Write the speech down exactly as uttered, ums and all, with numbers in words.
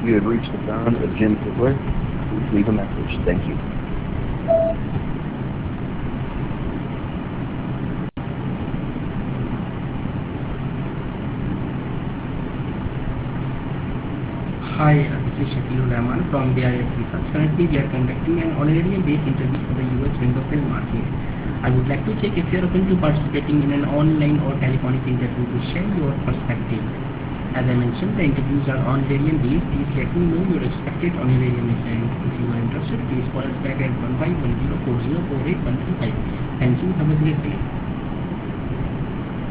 You have reached the phone of Jim Fiddler. Please leave a message. Thank you. Hi, uh, this is Shakilur Rahman from B I F Research. Currently, we are conducting an Onarium-based interview for the U S window film market. I would like to check if you are open to participating in an online or telephonic interview to share your perspective. As I mentioned, the interviews are Onarium-based. Please let me know your expected Onarium event. If you are interested, please call us back at one five one zero four zero four eight one three five. Thank you. Have a great day.